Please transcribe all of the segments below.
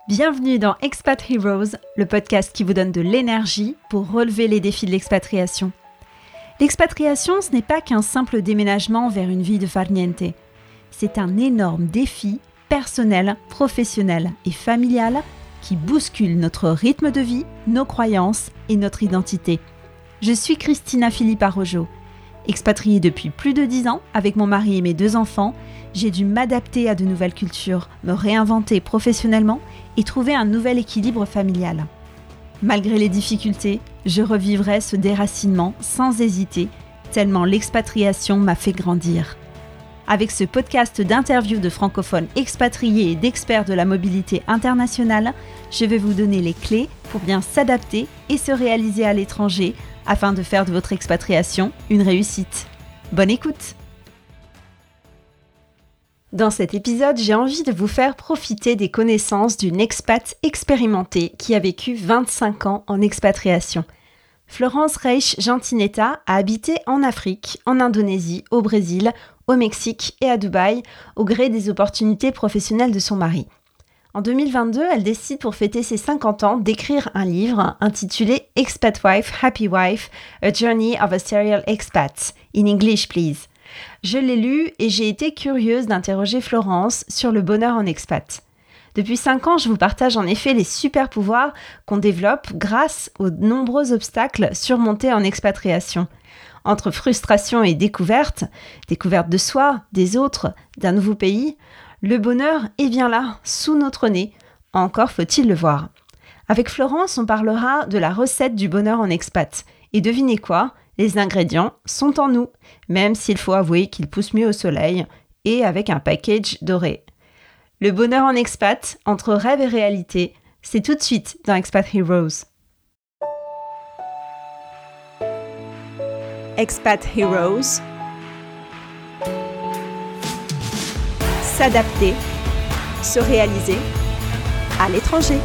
Bienvenue dans Expat Heroes, le podcast qui vous donne de l'énergie pour relever les défis de l'expatriation. L'expatriation, ce n'est pas qu'un simple déménagement vers une vie de farniente. C'est un énorme défi personnel, professionnel et familial qui bouscule notre rythme de vie, nos croyances et notre identité. Je suis Christina Philippe Arrojo. Expatriée depuis plus de 10 ans avec mon mari et mes 2 enfants, j'ai dû m'adapter à de nouvelles cultures, me réinventer professionnellement et trouver un nouvel équilibre familial. Malgré les difficultés, je revivrai ce déracinement sans hésiter, tellement l'expatriation m'a fait grandir. Avec ce podcast d'interviews de francophones expatriés et d'experts de la mobilité internationale, je vais vous donner les clés pour bien s'adapter et se réaliser à l'étranger afin de faire de votre expatriation une réussite. Bonne écoute! Dans cet épisode, j'ai envie de vous faire profiter des connaissances d'une expat expérimentée qui a vécu 25 ans en expatriation. Florence Reich Gentinetta a habité en Afrique, en Indonésie, au Brésil, au Mexique et à Dubaï, au gré des opportunités professionnelles de son mari. En 2022, elle décide pour fêter ses 50 ans d'écrire un livre intitulé Expat Wife, Happy Wife, A Journey of a Serial Expat. In English, please. Je l'ai lu et j'ai été curieuse d'interroger Florence sur le bonheur en expat. Depuis 5 ans, je vous partage en effet les super pouvoirs qu'on développe grâce aux nombreux obstacles surmontés en expatriation. Entre frustration et découverte de soi, des autres, d'un nouveau pays, le bonheur est bien là, sous notre nez. Encore faut-il le voir. Avec Florence, on parlera de la recette du bonheur en expat. Et devinez quoi ? Les ingrédients sont en nous, même s'il faut avouer qu'ils poussent mieux au soleil et avec un package doré. Le bonheur en expat, entre rêve et réalité, c'est tout de suite dans Expat Heroes. Expat Heroes. S'adapter, se réaliser à l'étranger.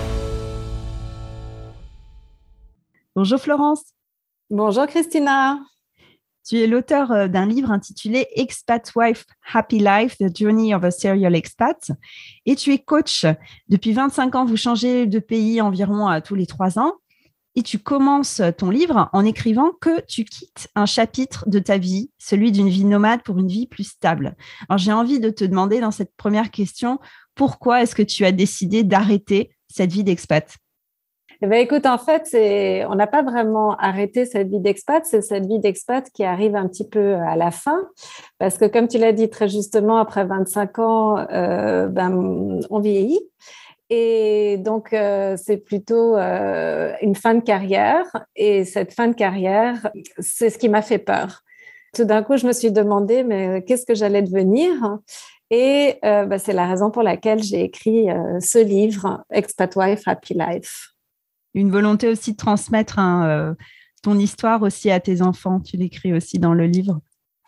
Bonjour Florence. Bonjour Christina. Tu es l'auteur d'un livre intitulé Expat Wife, Happy Life, The Journey of a Serial Expat et tu es coach. Depuis 25 ans, vous changez de pays environ tous les 3 ans et tu commences ton livre en écrivant que tu quittes un chapitre de ta vie, celui d'une vie nomade pour une vie plus stable. Alors j'ai envie de te demander dans cette première question, pourquoi est-ce que tu as décidé d'arrêter cette vie d'expat ? Eh bien, écoute, en fait, on n'a pas vraiment arrêté cette vie d'expat, c'est cette vie d'expat qui arrive un petit peu à la fin, parce que comme tu l'as dit très justement, après 25 ans, on vieillit. Et donc, c'est plutôt une fin de carrière. Et cette fin de carrière, c'est ce qui m'a fait peur. Tout d'un coup, je me suis demandé, mais qu'est-ce que j'allais devenir ? Et c'est la raison pour laquelle j'ai écrit ce livre, Expat Wife, Happy Life. Une volonté aussi de transmettre ton histoire aussi à tes enfants. Tu l'écris aussi dans le livre.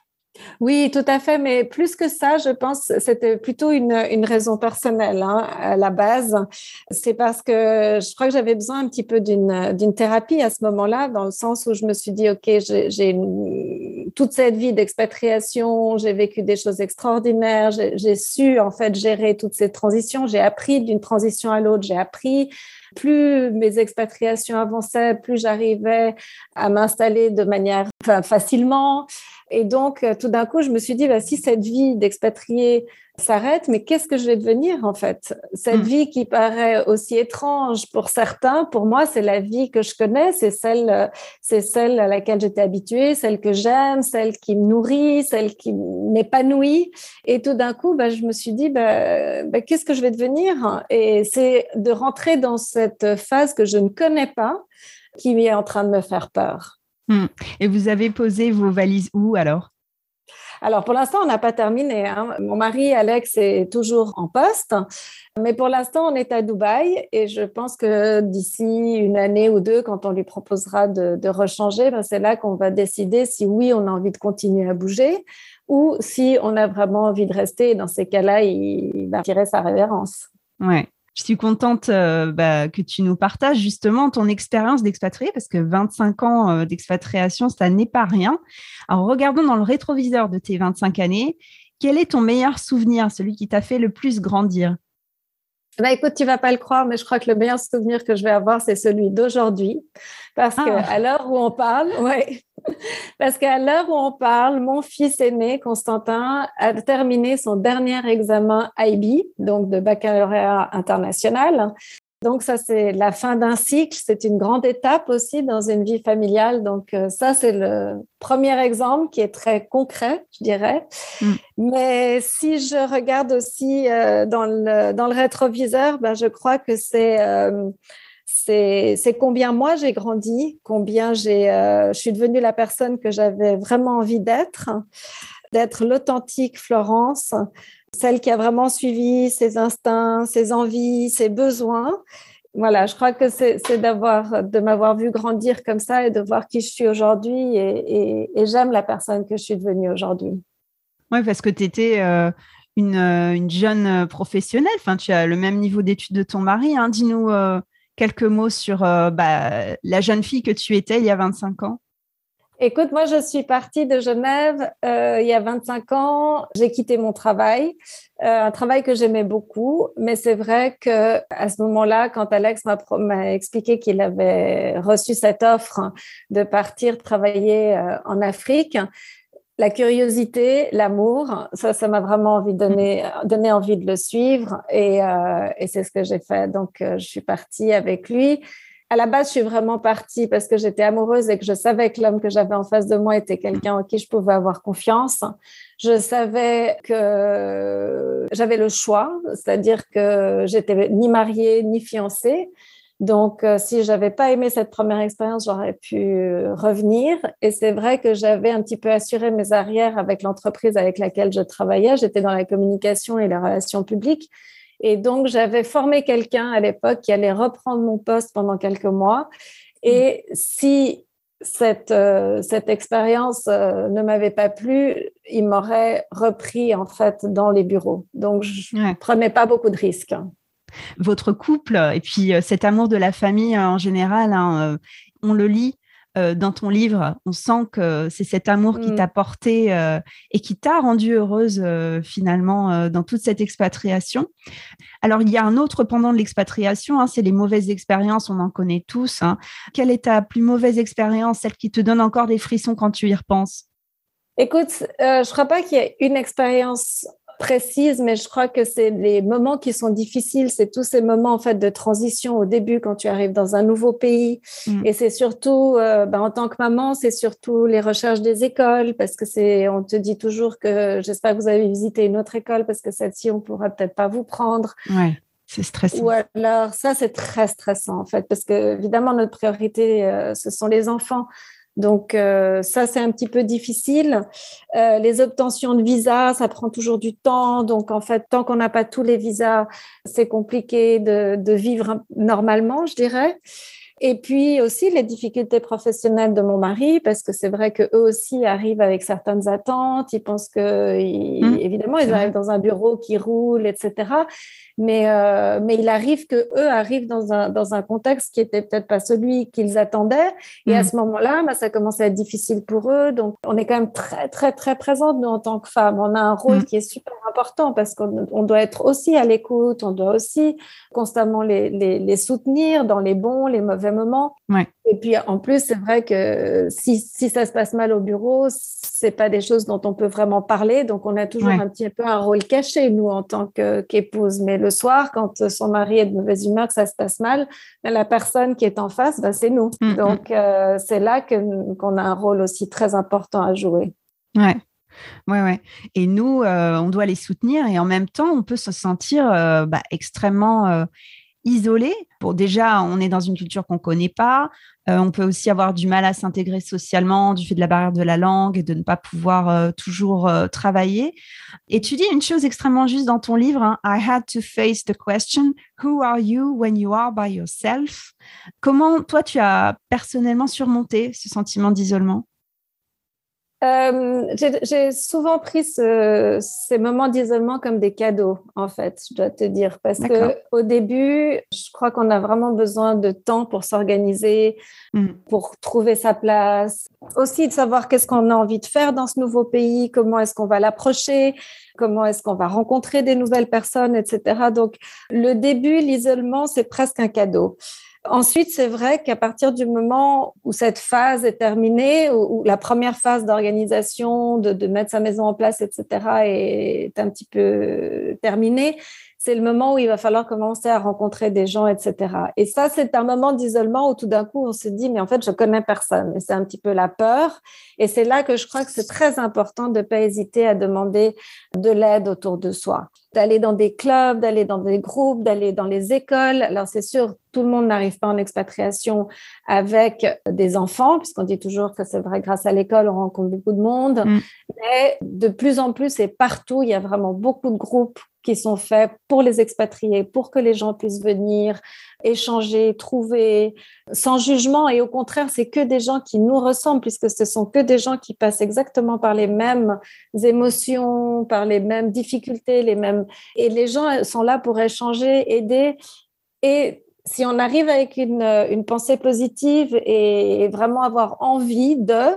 Oui, tout à fait. Mais plus que ça, je pense c'était plutôt une raison personnelle à la base. C'est parce que je crois que j'avais besoin un petit peu d'une thérapie à ce moment-là, dans le sens où je me suis dit, OK, j'ai toute cette vie d'expatriation, j'ai vécu des choses extraordinaires, j'ai su en fait gérer toutes ces transitions, j'ai appris d'une transition à l'autre, j'ai appris. Plus mes expatriations avançaient, plus j'arrivais à m'installer de manière facilement. Et donc, tout d'un coup, je me suis dit, si cette vie d'expatrié s'arrête, mais qu'est-ce que je vais devenir en fait ? Cette vie qui paraît aussi étrange pour certains, pour moi, c'est la vie que je connais, c'est celle à laquelle j'étais habituée, celle que j'aime, celle qui me nourrit, celle qui m'épanouit. Et tout d'un coup, je me suis dit, qu'est-ce que je vais devenir ? Et c'est de rentrer dans cette phase que je ne connais pas qui est en train de me faire peur. Et vous avez posé vos valises où alors ? Alors, pour l'instant, on n'a pas terminé. Mon mari, Alex, est toujours en poste. Mais pour l'instant, on est à Dubaï. Et je pense que d'ici une année ou 2, quand on lui proposera de rechanger, c'est là qu'on va décider si oui, on a envie de continuer à bouger ou si on a vraiment envie de rester. Et dans ces cas-là, il va tirer sa révérence. Ouais. Je suis contente que tu nous partages justement ton expérience d'expatrié parce que 25 ans d'expatriation, ça n'est pas rien. Alors, regardons dans le rétroviseur de tes 25 années. Quel est ton meilleur souvenir, celui qui t'a fait le plus grandir ? Écoute, tu vas pas le croire, mais je crois que le meilleur souvenir que je vais avoir, c'est celui d'aujourd'hui. Parce qu'à l'heure où on parle, ouais, parce qu'à l'heure où on parle, mon fils aîné, Constantin, a terminé son dernier examen IB, donc de baccalauréat international. Donc, ça, c'est la fin d'un cycle. C'est une grande étape aussi dans une vie familiale. Donc, ça, c'est le premier exemple qui est très concret, je dirais. Mais si je regarde aussi dans le rétroviseur, je crois que c'est combien moi j'ai grandi, combien je suis devenue la personne que j'avais vraiment envie d'être l'authentique Florence, celle qui a vraiment suivi ses instincts, ses envies, ses besoins. Voilà, je crois que c'est de m'avoir vu grandir comme ça et de voir qui je suis aujourd'hui et j'aime la personne que je suis devenue aujourd'hui. Oui, parce que tu étais une jeune professionnelle, enfin, tu as le même niveau d'études de ton mari. Hein. Dis-nous quelques mots sur la jeune fille que tu étais il y a 25 ans. Écoute, moi, je suis partie de Genève il y a 25 ans. J'ai quitté mon travail, un travail que j'aimais beaucoup. Mais c'est vrai qu'à ce moment-là, quand Alex m'a expliqué qu'il avait reçu cette offre de partir travailler en Afrique, la curiosité, l'amour, ça m'a vraiment donné envie de le suivre. Et c'est ce que j'ai fait. Donc, je suis partie avec lui. À la base, je suis vraiment partie parce que j'étais amoureuse et que je savais que l'homme que j'avais en face de moi était quelqu'un en qui je pouvais avoir confiance. Je savais que j'avais le choix, c'est-à-dire que j'étais ni mariée ni fiancée. Donc, si j'avais pas aimé cette première expérience, j'aurais pu revenir. Et c'est vrai que j'avais un petit peu assuré mes arrières avec l'entreprise avec laquelle je travaillais. J'étais dans la communication et les relations publiques. Et donc, j'avais formé quelqu'un à l'époque qui allait reprendre mon poste pendant quelques mois. Et si cette expérience ne m'avait pas plu, il m'aurait repris en fait dans les bureaux. Donc, je ne prenais pas beaucoup de risques. Votre couple et puis cet amour de la famille en général, hein, on le lit dans ton livre, on sent que c'est cet amour qui t'a porté et qui t'a rendue heureuse finalement dans toute cette expatriation. Alors, il y a un autre pendant de l'expatriation, hein, c'est les mauvaises expériences, on en connaît tous. Hein. Quelle est ta plus mauvaise expérience, celle qui te donne encore des frissons quand tu y repenses? Écoute, je ne crois pas qu'il y ait une expérience précise, mais je crois que c'est les moments qui sont difficiles, c'est tous ces moments en fait de transition au début quand tu arrives dans un nouveau pays. Et c'est surtout, en tant que maman, c'est surtout les recherches des écoles parce que on te dit toujours que j'espère que vous avez visité une autre école parce que celle-ci on pourra peut-être pas vous prendre. Ouais. C'est stressant. Ou alors, ça, c'est très stressant, en fait, parce que, évidemment, notre priorité, ce sont les enfants. Donc, ça, c'est un petit peu difficile. Les obtentions de visas, ça prend toujours du temps. Donc, en fait, tant qu'on n'a pas tous les visas, c'est compliqué de vivre normalement, je dirais. Et puis aussi les difficultés professionnelles de mon mari, parce que c'est vrai qu'eux aussi arrivent avec certaines attentes. Ils pensent que, évidemment, ils arrivent dans un bureau qui roule, etc. Mais il arrive qu'eux arrivent dans un contexte qui était peut-être pas celui qu'ils attendaient. Et à ce moment-là, ça commence à être difficile pour eux. Donc, on est quand même très, très, très présente, nous, en tant que femmes. On a un rôle qui est super important parce qu'on doit être aussi à l'écoute. On doit aussi constamment les soutenir dans les bons, les mauvais moments. Ouais. Et puis, en plus, c'est vrai que si ça se passe mal au bureau, c'est pas des choses dont on peut vraiment parler. Donc, on a toujours un petit peu un rôle caché, nous, en tant qu'épouse. Mais le soir, quand son mari est de mauvaise humeur, que ça se passe mal, la personne qui est en face, c'est nous. Donc, c'est là qu'on a un rôle aussi très important à jouer. Ouais. Ouais. Et nous, on doit les soutenir et en même temps, on peut se sentir extrêmement isolé. Bon, déjà, on est dans une culture qu'on ne connaît pas. On peut aussi avoir du mal à s'intégrer socialement du fait de la barrière de la langue et de ne pas pouvoir toujours travailler. Et tu dis une chose extrêmement juste dans ton livre, hein, I had to face the question, who are you when you are by yourself? Comment, toi, tu as personnellement surmonté ce sentiment d'isolement? J'ai souvent pris ces moments d'isolement comme des cadeaux, en fait, je dois te dire, parce D'accord. que au début, je crois qu'on a vraiment besoin de temps pour s'organiser, pour trouver sa place, aussi de savoir qu'est-ce qu'on a envie de faire dans ce nouveau pays, comment est-ce qu'on va l'approcher, comment est-ce qu'on va rencontrer des nouvelles personnes, etc. Donc, le début, l'isolement, c'est presque un cadeau. Ensuite, c'est vrai qu'à partir du moment où cette phase est terminée, où la première phase d'organisation, de mettre sa maison en place, etc., est un petit peu terminée, c'est le moment où il va falloir commencer à rencontrer des gens, etc. Et ça, c'est un moment d'isolement où tout d'un coup, on se dit, mais en fait, je connais personne. Et c'est un petit peu la peur. Et c'est là que je crois que c'est très important de ne pas hésiter à demander de l'aide autour de soi, d'aller dans des clubs, d'aller dans des groupes, d'aller dans les écoles. Alors, c'est sûr, tout le monde n'arrive pas en expatriation avec des enfants, puisqu'on dit toujours que c'est vrai, grâce à l'école, on rencontre beaucoup de monde. Mais de plus en plus et partout, il y a vraiment beaucoup de groupes qui sont faits pour les expatriés, pour que les gens puissent venir, échanger, trouver, sans jugement. Et au contraire, c'est que des gens qui nous ressemblent, puisque ce sont que des gens qui passent exactement par les mêmes émotions, par les mêmes difficultés, les mêmes... Et les gens sont là pour échanger, aider. Et si on arrive avec une pensée positive et vraiment avoir envie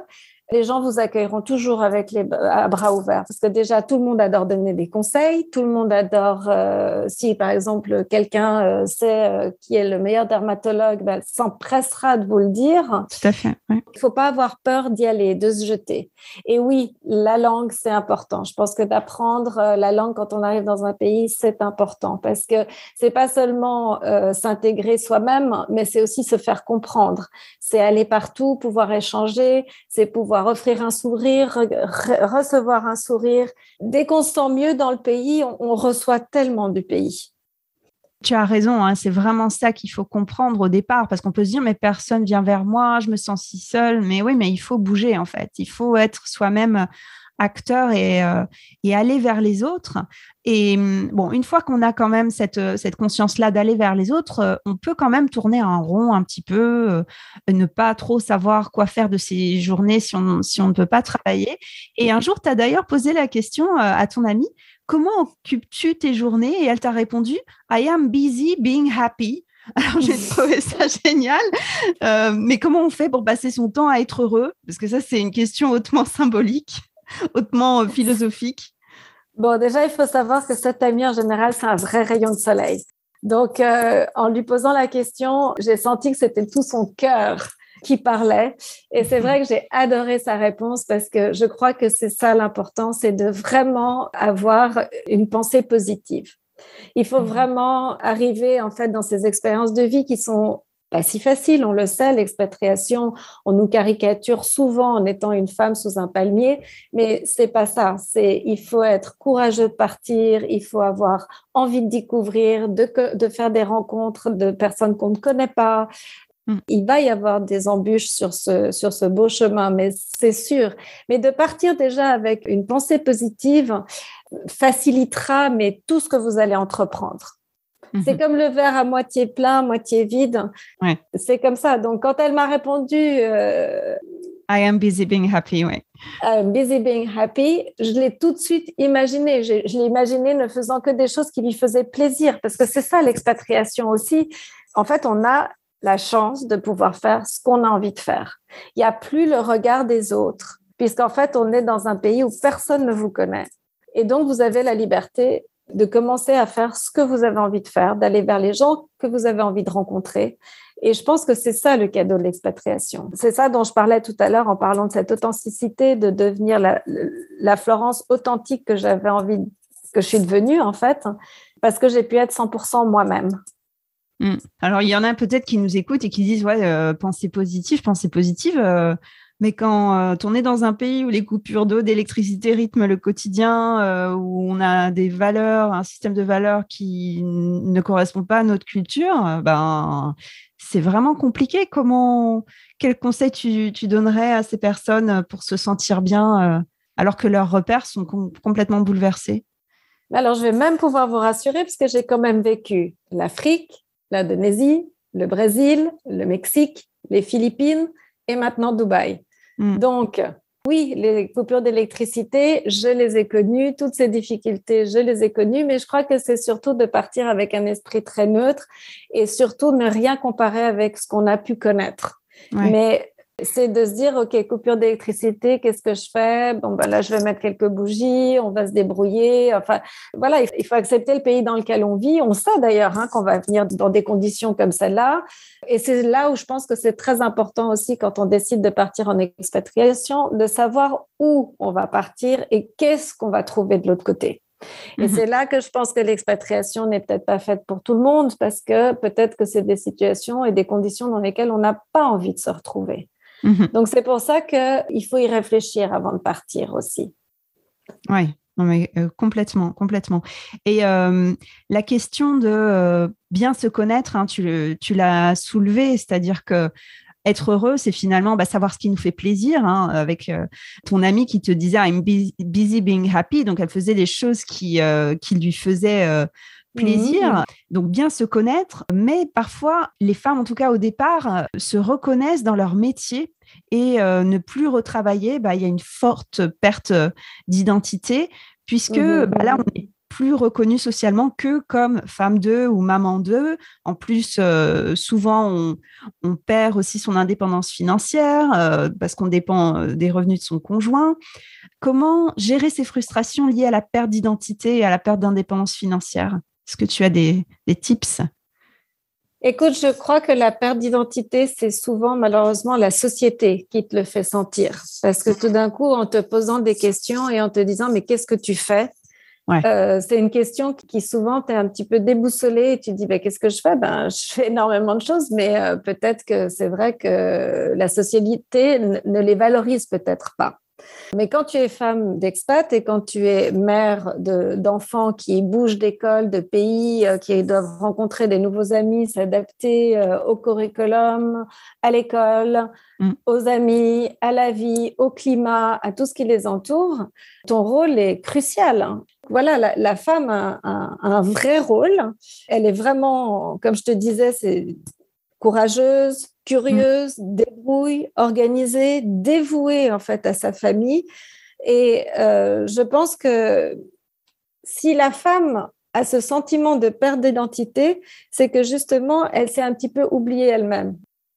les gens vous accueilleront toujours avec à bras ouverts, parce que déjà, tout le monde adore donner des conseils, tout le monde adore, si par exemple, quelqu'un sait qui est le meilleur dermatologue, ben, s'empressera de vous le dire. Tout à fait, oui. Il ne faut pas avoir peur d'y aller, de se jeter. Et oui, la langue, c'est important. Je pense que d'apprendre la langue quand on arrive dans un pays, c'est important, parce que c'est pas seulement s'intégrer soi-même, mais c'est aussi se faire comprendre. C'est aller partout, pouvoir échanger, c'est pouvoir offrir un sourire, recevoir un sourire. Dès qu'on se sent mieux dans le pays, on reçoit tellement du pays. Tu as raison, hein, c'est vraiment ça qu'il faut comprendre au départ, parce qu'on peut se dire, mais personne vient vers moi, je me sens si seule. Mais oui, mais il faut bouger, en fait. Il faut être soi-même acteur et aller vers les autres. Et bon, une fois qu'on a quand même cette conscience-là d'aller vers les autres, on peut quand même tourner en rond un petit peu, ne pas trop savoir quoi faire de ces journées si on ne peut pas travailler. Et un jour, tu as d'ailleurs posé la question à ton amie, comment occupes-tu tes journées? Et elle t'a répondu, I am busy being happy. Alors, j'ai trouvé ça génial. Mais comment on fait pour passer son temps à être heureux? Parce que ça, c'est une question hautement symbolique, hautement philosophique. Bon, déjà, il faut savoir que cet ami, en général, c'est un vrai rayon de soleil. Donc, en lui posant la question, j'ai senti que c'était tout son cœur qui parlait. Et c'est vrai que j'ai adoré sa réponse parce que je crois que c'est ça l'important, c'est de vraiment avoir une pensée positive. Il faut vraiment arriver, en fait, dans ces expériences de vie qui sont pas si faciles, on le sait, l'expatriation, on nous caricature souvent en étant une femme sous un palmier, mais c'est pas ça. Il faut être courageux de partir, il faut avoir envie de découvrir, de faire des rencontres de personnes qu'on ne connaît pas. Il va y avoir des embûches sur ce beau chemin, mais c'est sûr. Mais de partir déjà avec une pensée positive facilitera mais tout ce que vous allez entreprendre. C'est comme le verre à moitié plein, moitié vide. Ouais. C'est comme ça. Donc, quand elle m'a répondu I am busy being happy, ouais. I'm busy being happy, je l'ai tout de suite imaginé. Je l'ai imaginé ne faisant que des choses qui lui faisaient plaisir, parce que c'est ça l'expatriation aussi. En fait, on a la chance de pouvoir faire ce qu'on a envie de faire. Il n'y a plus le regard des autres, puisqu'en fait, on est dans un pays où personne ne vous connaît. Et donc, vous avez la liberté de commencer à faire ce que vous avez envie de faire, d'aller vers les gens que vous avez envie de rencontrer. Et je pense que c'est ça le cadeau de l'expatriation. C'est ça dont je parlais tout à l'heure en parlant de cette authenticité, de devenir la Florence authentique que j'avais envie, que je suis devenue en fait, parce que j'ai pu être 100% moi-même. Alors, il y en a peut-être qui nous écoutent et qui disent, ouais, pensée positive. Mais quand on est dans un pays où les coupures d'eau, d'électricité rythment le quotidien, où on a des valeurs, un système de valeurs qui ne correspond pas à notre culture, ben, c'est vraiment compliqué. Quel conseil tu donnerais à ces personnes pour se sentir bien alors que leurs repères sont complètement bouleversés? Alors, je vais même pouvoir vous rassurer parce que j'ai quand même vécu l'Afrique, l'Indonésie, le Brésil, le Mexique, les Philippines et maintenant Dubaï. Donc, Oui, les coupures d'électricité, je les ai connues, toutes ces difficultés, je les ai connues, mais je crois que c'est surtout de partir avec un esprit très neutre et surtout ne rien comparer avec ce qu'on a pu connaître. Ouais. Mais c'est de se dire, OK, coupure d'électricité, qu'est-ce que je fais? Bon, ben là, je vais mettre quelques bougies, on va se débrouiller. Enfin, voilà, il faut accepter le pays dans lequel on vit. On sait d'ailleurs qu'on va venir dans des conditions comme celle-là. Et c'est là où je pense que c'est très important aussi quand on décide de partir en expatriation, de savoir où on va partir et qu'est-ce qu'on va trouver de l'autre côté. Et c'est là que je pense que l'expatriation n'est peut-être pas faite pour tout le monde parce que peut-être que c'est des situations et des conditions dans lesquelles on n'a pas envie de se retrouver. Donc, c'est pour ça qu'il faut y réfléchir avant de partir aussi. Oui, non, mais complètement. Et la question de bien se connaître, tu l'as soulevé, c'est-à-dire que être heureux, c'est finalement savoir ce qui nous fait plaisir, avec ton amie qui te disait « I'm busy being happy », donc elle faisait des choses qui lui faisaient plaisir. Donc, bien se connaître, mais parfois, les femmes, en tout cas au départ, se reconnaissent dans leur métier et ne plus retravailler, il y a une forte perte d'identité puisque là, on n'est plus reconnu socialement que comme femme d'eux ou maman d'eux. En plus, souvent, on perd aussi son indépendance financière parce qu'on dépend des revenus de son conjoint. Comment gérer ces frustrations liées à la perte d'identité et à la perte d'indépendance financière? Est-ce que tu as des tips? Écoute, je crois que la perte d'identité, c'est souvent malheureusement la société qui te le fait sentir. Parce que tout d'un coup, en te posant des questions et en te disant « mais qu'est-ce que tu fais ?» c'est une question qui souvent t'es un petit peu déboussolée et tu te dis qu'est-ce que je fais? Je fais énormément de choses, mais peut-être que c'est vrai que la société ne les valorise peut-être pas. Mais quand tu es femme d'expat et quand tu es mère d'enfants qui bougent d'école, de pays, qui doivent rencontrer des nouveaux amis, s'adapter au curriculum, à l'école, aux amis, à la vie, au climat, à tout ce qui les entoure, ton rôle est crucial. Voilà, la femme a un vrai rôle. Elle est vraiment, comme je te disais, c'est courageuse, curieuse, débrouille, organisée, dévouée en fait à sa famille. Et je pense que si la femme a ce sentiment de perte d'identité, c'est que justement, elle s'est un petit peu oubliée elle-même.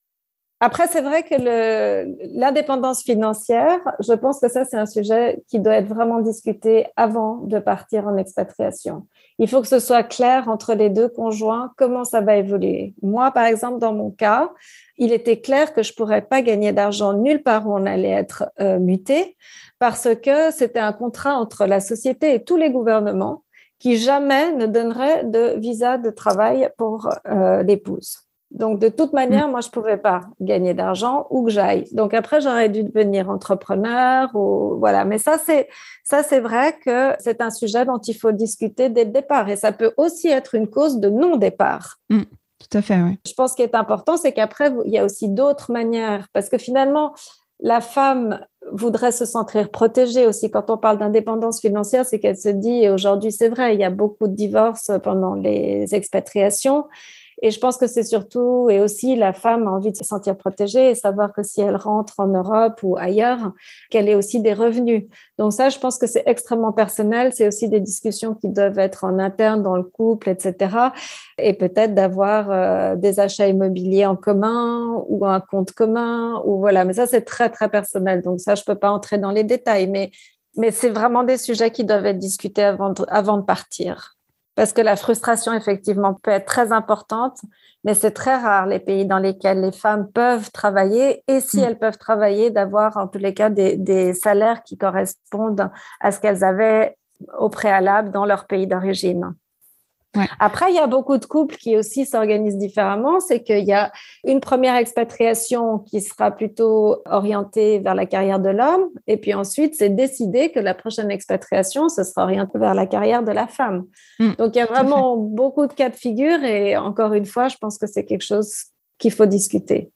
Après, c'est vrai que l'indépendance financière, je pense que ça, c'est un sujet qui doit être vraiment discuté avant de partir en expatriation. Il faut que ce soit clair entre les deux conjoints comment ça va évoluer. Moi, par exemple, dans mon cas, il était clair que je ne pourrais pas gagner d'argent nulle part où on allait être muté parce que c'était un contrat entre la société et tous les gouvernements qui jamais ne donnerait de visa de travail pour l'épouse. Donc, de toute manière, moi, je ne pouvais pas gagner d'argent où que j'aille. Donc, après, j'aurais dû devenir entrepreneur ou voilà. Mais ça, c'est vrai que c'est un sujet dont il faut discuter dès le départ. Et ça peut aussi être une cause de non-départ. Tout à fait, oui. Je pense qu'il est important, c'est qu'après, il y a aussi d'autres manières. Parce que finalement, la femme voudrait se sentir protégée aussi. Quand on parle d'indépendance financière, c'est qu'elle se dit, et aujourd'hui, c'est vrai, il y a beaucoup de divorces pendant les expatriations. Et je pense que c'est surtout, et aussi la femme a envie de se sentir protégée et savoir que si elle rentre en Europe ou ailleurs, qu'elle ait aussi des revenus. Donc ça, je pense que c'est extrêmement personnel. C'est aussi des discussions qui doivent être en interne dans le couple, etc. Et peut-être d'avoir des achats immobiliers en commun ou un compte commun. Ou voilà. Mais ça, c'est très, très personnel. Donc ça, je ne peux pas entrer dans les détails. Mais c'est vraiment des sujets qui doivent être discutés avant de partir. Parce que la frustration, effectivement, peut être très importante, mais c'est très rare les pays dans lesquels les femmes peuvent travailler et si elles peuvent travailler, d'avoir en tous les cas des salaires qui correspondent à ce qu'elles avaient au préalable dans leur pays d'origine. Ouais. Après, il y a beaucoup de couples qui aussi s'organisent différemment. C'est qu'il y a une première expatriation qui sera plutôt orientée vers la carrière de l'homme. Et puis ensuite, c'est décidé que la prochaine expatriation, ce sera orienté vers la carrière de la femme. Donc, il y a vraiment beaucoup de cas de figure. Et encore une fois, je pense que c'est quelque chose qu'il faut discuter.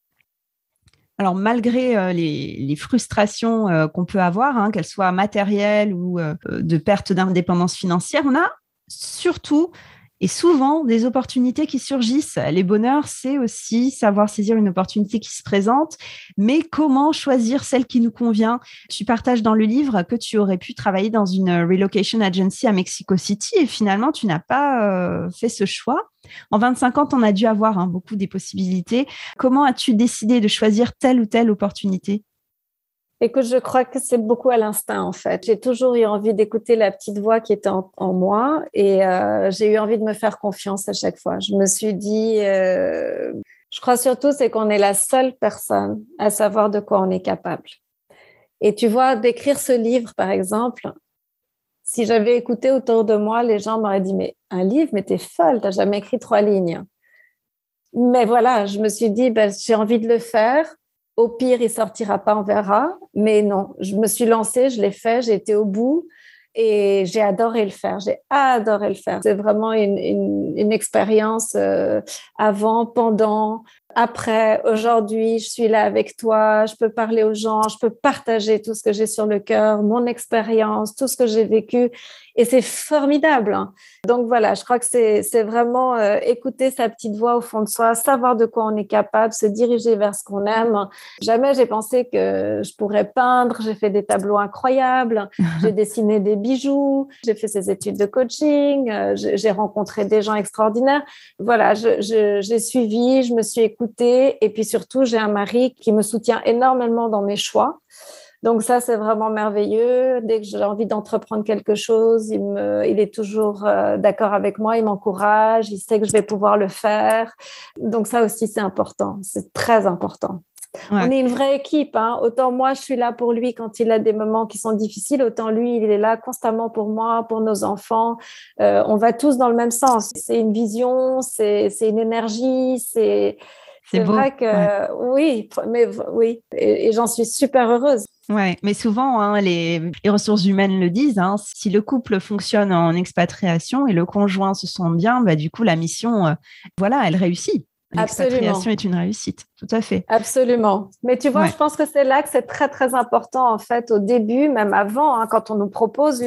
Alors, malgré les frustrations qu'on peut avoir, qu'elles soient matérielles ou de perte d'indépendance financière, on a surtout Et souvent, des opportunités qui surgissent. Les bonheurs, c'est aussi savoir saisir une opportunité qui se présente, mais comment choisir celle qui nous convient? Tu partages dans le livre que tu aurais pu travailler dans une relocation agency à Mexico City et finalement, tu n'as pas fait ce choix. En 25 ans, tu en as dû avoir beaucoup des possibilités. Comment as-tu décidé de choisir telle ou telle opportunité? Écoute, je crois que c'est beaucoup à l'instinct, en fait. J'ai toujours eu envie d'écouter la petite voix qui était en moi et j'ai eu envie de me faire confiance à chaque fois. Je me suis dit, je crois surtout, c'est qu'on est la seule personne à savoir de quoi on est capable. Et tu vois, d'écrire ce livre, par exemple, si j'avais écouté autour de moi, les gens m'auraient dit, mais un livre, mais t'es folle, t'as jamais écrit 3 lignes. Mais voilà, je me suis dit, ben, j'ai envie de le faire. Au pire, il sortira pas, on verra. Mais non, je me suis lancée, je l'ai fait, j'ai été au bout et j'ai adoré le faire. J'ai adoré le faire. C'est vraiment une expérience avant, pendant, après, aujourd'hui. Je suis là avec toi, je peux parler aux gens, je peux partager tout ce que j'ai sur le cœur, mon expérience, tout ce que j'ai vécu. Et c'est formidable. Donc voilà, je crois que c'est vraiment écouter sa petite voix au fond de soi, savoir de quoi on est capable, se diriger vers ce qu'on aime. Jamais j'ai pensé que je pourrais peindre. J'ai fait des tableaux incroyables. J'ai dessiné des bijoux. J'ai fait ces études de coaching. J'ai rencontré des gens extraordinaires. Voilà, j'ai suivi, je me suis écoutée. Et puis surtout, j'ai un mari qui me soutient énormément dans mes choix. Donc ça, c'est vraiment merveilleux. Dès que j'ai envie d'entreprendre quelque chose, il est toujours d'accord avec moi, il m'encourage, il sait que je vais pouvoir le faire. Donc ça aussi, c'est important, c'est très important. Ouais. On est une vraie équipe, hein. Autant moi, je suis là pour lui quand il a des moments qui sont difficiles, autant lui, il est là constamment pour moi, pour nos enfants. On va tous dans le même sens. C'est une vision, c'est une énergie, c'est beau. vrai que oui, mais oui, et j'en suis super heureuse. Ouais, mais souvent, les ressources humaines le disent, si le couple fonctionne en expatriation et le conjoint se sent bien, bah, du coup, la mission, voilà, elle réussit. L'expatriation est une réussite, tout à fait. Absolument. Mais tu vois, je pense que c'est là que c'est très, très important, en fait, au début, même avant, quand on nous propose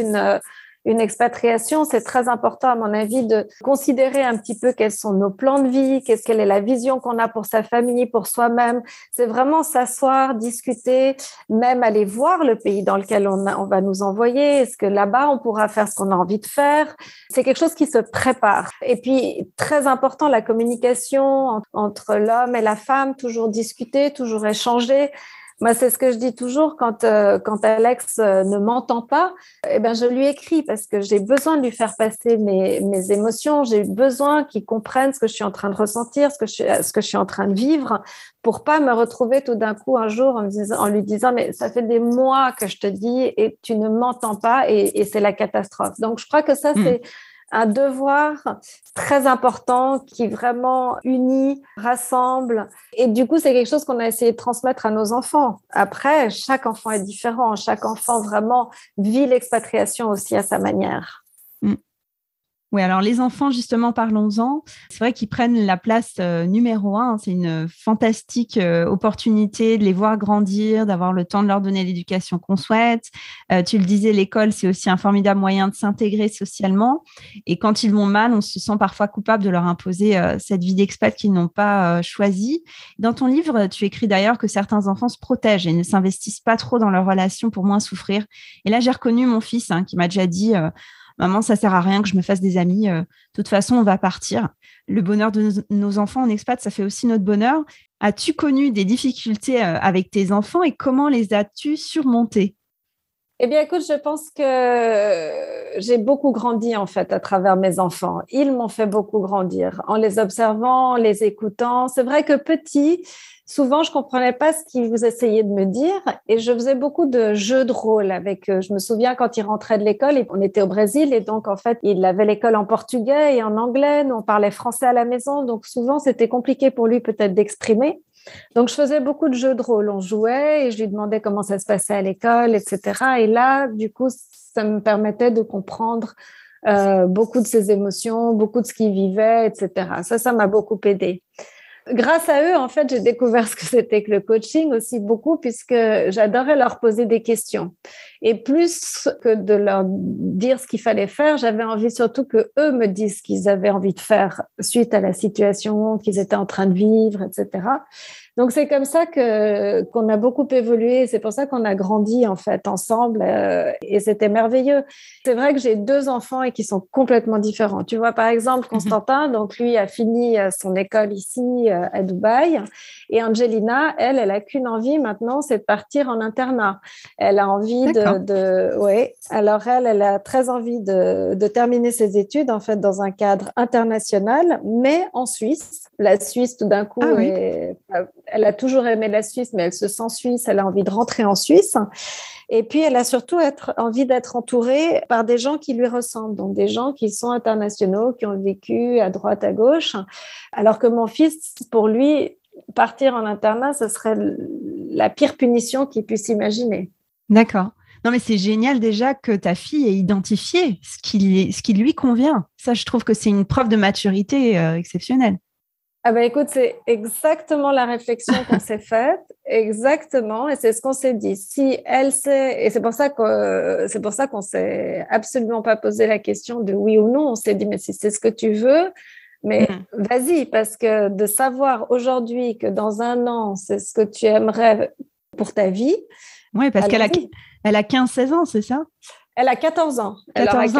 une expatriation, c'est très important, à mon avis, de considérer un petit peu quels sont nos plans de vie, quelle est la vision qu'on a pour sa famille, pour soi-même. C'est vraiment s'asseoir, discuter, même aller voir le pays dans lequel on va nous envoyer. Est-ce que là-bas, on pourra faire ce qu'on a envie de faire? C'est quelque chose qui se prépare. Et puis, très important, la communication entre l'homme et la femme, toujours discuter, toujours échanger. Moi, c'est ce que je dis toujours quand Alex ne m'entend pas, eh ben, je lui écris parce que j'ai besoin de lui faire passer mes émotions. J'ai besoin qu'il comprenne ce que je suis en train de ressentir, ce que je suis en train de vivre pour pas me retrouver tout d'un coup un jour en lui disant, mais ça fait des mois que je te dis et tu ne m'entends pas et c'est la catastrophe. Donc, je crois que ça, c'est un devoir très important qui vraiment unit, rassemble. Et du coup, c'est quelque chose qu'on a essayé de transmettre à nos enfants. Après, chaque enfant est différent. Chaque enfant vraiment vit l'expatriation aussi à sa manière. Oui, alors les enfants, justement, parlons-en. C'est vrai qu'ils prennent la place numéro 1. C'est une fantastique opportunité de les voir grandir, d'avoir le temps de leur donner l'éducation qu'on souhaite. Tu le disais, l'école, c'est aussi un formidable moyen de s'intégrer socialement. Et quand ils vont mal, on se sent parfois coupable de leur imposer cette vie d'expat qu'ils n'ont pas choisie. Dans ton livre, tu écris d'ailleurs que certains enfants se protègent et ne s'investissent pas trop dans leurs relations pour moins souffrir. Et là, j'ai reconnu mon fils qui m'a déjà dit maman, ça sert à rien que je me fasse des amis. De toute façon, on va partir. Le bonheur de nos enfants en expat, ça fait aussi notre bonheur. As-tu connu des difficultés avec tes enfants et comment les as-tu surmontées? Eh bien, écoute, je pense que j'ai beaucoup grandi, en fait, à travers mes enfants. Ils m'ont fait beaucoup grandir en les observant, en les écoutant. C'est vrai que petit, souvent, je comprenais pas ce qu'ils vous essayaient de me dire et je faisais beaucoup de jeux de rôle avec eux. Je me souviens quand ils rentraient de l'école, on était au Brésil et donc, en fait, il avait l'école en portugais et en anglais. Nous, on parlait français à la maison. Donc, souvent, c'était compliqué pour lui peut-être d'exprimer. Donc, je faisais beaucoup de jeux de rôle. On jouait et je lui demandais comment ça se passait à l'école, etc. Et là, du coup, ça me permettait de comprendre beaucoup de ses émotions, beaucoup de ce qu'il vivait, etc. Ça m'a beaucoup aidée. Grâce à eux, en fait, j'ai découvert ce que c'était que le coaching aussi beaucoup, puisque j'adorais leur poser des questions. Et plus que de leur dire ce qu'il fallait faire, j'avais envie surtout que eux me disent ce qu'ils avaient envie de faire suite à la situation qu'ils étaient en train de vivre, etc. Donc, c'est comme ça qu'on a beaucoup évolué. C'est pour ça qu'on a grandi, en fait, ensemble. Et c'était merveilleux. C'est vrai que j'ai 2 enfants et qui sont complètement différents. Tu vois, par exemple, Constantin, donc lui a fini son école ici à Dubaï. Et Angelina, elle a qu'une envie maintenant, c'est de partir en internat. Elle a envie oui. Alors, elle a très envie de terminer ses études, en fait, dans un cadre international, mais en Suisse. La Suisse, tout d'un coup, elle a toujours aimé la Suisse, mais elle se sent suisse, elle a envie de rentrer en Suisse. Et puis, elle a surtout envie d'être entourée par des gens qui lui ressemblent, donc des gens qui sont internationaux, qui ont vécu à droite, à gauche. Alors que mon fils, pour lui, partir en internat, ce serait la pire punition qu'il puisse imaginer. D'accord. Non, mais c'est génial déjà que ta fille ait identifié ce qui lui convient. Ça, je trouve que c'est une preuve de maturité exceptionnelle. Ah ben écoute, c'est exactement la réflexion qu'on s'est faite, exactement, et c'est ce qu'on s'est dit. Si elle sait, et c'est pour ça qu'on s'est absolument pas posé la question de oui ou non. On s'est dit, mais si c'est ce que tu veux, mais vas-y, parce que de savoir aujourd'hui que dans un an, c'est ce que tu aimerais pour ta vie. Oui, parce qu'elle a 15-16 ans, c'est ça? Elle a 14 ans. Elle aura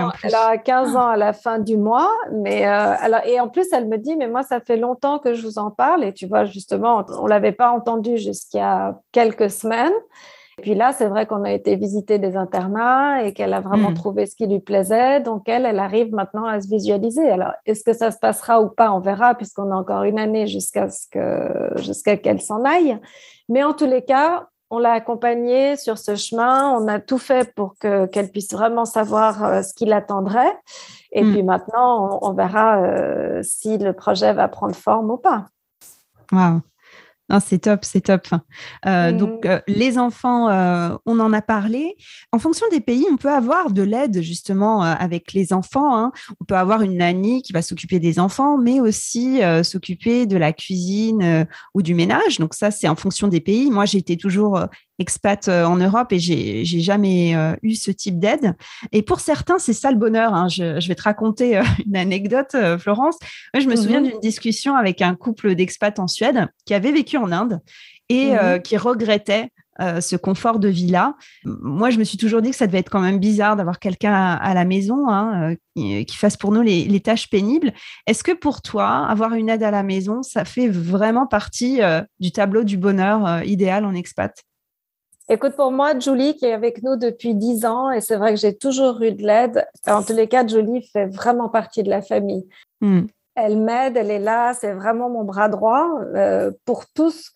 15 ans à la fin du mois. Mais, et en plus, elle me dit, mais moi, ça fait longtemps que je vous en parle. Et tu vois, justement, on ne l'avait pas entendu jusqu'à quelques semaines. Et puis là, c'est vrai qu'on a été visiter des internats et qu'elle a vraiment trouvé ce qui lui plaisait. Donc, elle arrive maintenant à se visualiser. Alors, est-ce que ça se passera ou pas? On verra, puisqu'on a encore une année jusqu'à qu'elle s'en aille. Mais en tous les cas, on l'a accompagnée sur ce chemin. On a tout fait pour qu'elle puisse vraiment savoir ce qui l'attendrait. Et puis maintenant, on verra si le projet va prendre forme ou pas. Wow. Non, c'est top, c'est top. Donc, les enfants, on en a parlé. En fonction des pays, on peut avoir de l'aide justement avec les enfants. Hein. On peut avoir une nanny qui va s'occuper des enfants, mais aussi s'occuper de la cuisine ou du ménage. Donc ça, c'est en fonction des pays. Moi, j'ai été toujours expat en Europe et j'ai jamais eu ce type d'aide. Et pour certains, c'est ça le bonheur. Hein. Je vais te raconter une anecdote, Florence. Moi, je me souviens d'une discussion avec un couple d'expats en Suède qui avait vécu en Inde et qui regrettait ce confort de vie-là. Moi, je me suis toujours dit que ça devait être quand même bizarre d'avoir quelqu'un à la maison qui fasse pour nous les tâches pénibles. Est-ce que pour toi, avoir une aide à la maison, ça fait vraiment partie du tableau du bonheur idéal en expat? Écoute, pour moi, Julie, qui est avec nous depuis 10 ans, et c'est vrai que j'ai toujours eu de l'aide, en tous les cas, Julie fait vraiment partie de la famille. Elle m'aide, elle est là, c'est vraiment mon bras droit pour tout ce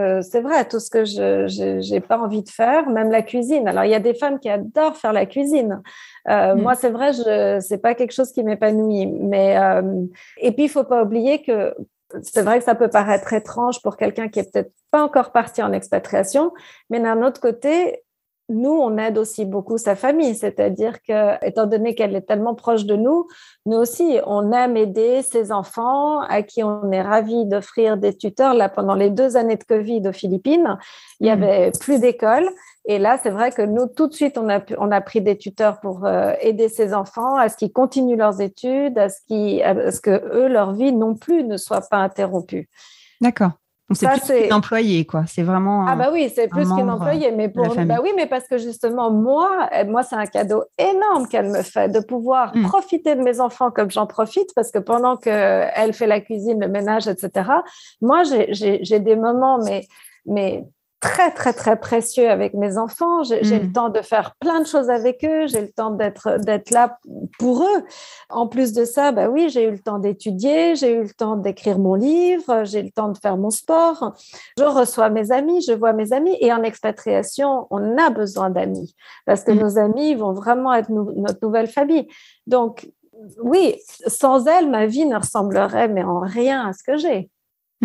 que je n'ai pas envie de faire, même la cuisine. Alors, il y a des femmes qui adorent faire la cuisine. Moi, c'est vrai, c'est pas quelque chose qui m'épanouit. Mais, et puis, il faut pas oublier que c'est vrai que ça peut paraître étrange pour quelqu'un qui est peut-être pas encore parti en expatriation, mais d'un autre côté, nous, on aide aussi beaucoup sa famille, c'est-à-dire que, étant donné qu'elle est tellement proche de nous, nous aussi, on aime aider ses enfants à qui on est ravis d'offrir des tuteurs. Là, pendant les 2 années de Covid aux Philippines, il y avait plus d'école. Et là, c'est vrai que nous, tout de suite, on a pris des tuteurs pour aider ces enfants à ce qu'ils continuent leurs études, à ce que eux, leur vie non plus ne soit pas interrompue. D'accord. Donc, c'est plus qu'une employée, quoi. C'est vraiment. Ah, bah oui, c'est plus qu'une employée. Mais oui, mais parce que justement, moi, c'est un cadeau énorme qu'elle me fait de pouvoir profiter de mes enfants comme j'en profite, parce que pendant qu'elle fait la cuisine, le ménage, etc., moi, j'ai des moments, mais très, très, très précieux avec mes enfants. J'ai le temps de faire plein de choses avec eux. J'ai le temps d'être là pour eux. En plus de ça, bah oui, j'ai eu le temps d'étudier. J'ai eu le temps d'écrire mon livre. J'ai eu le temps de faire mon sport. Je reçois mes amis, je vois mes amis. Et en expatriation, on a besoin d'amis parce que nos amis vont vraiment être notre nouvelle famille. Donc, oui, sans elle, ma vie ne ressemblerait mais en rien à ce que j'ai.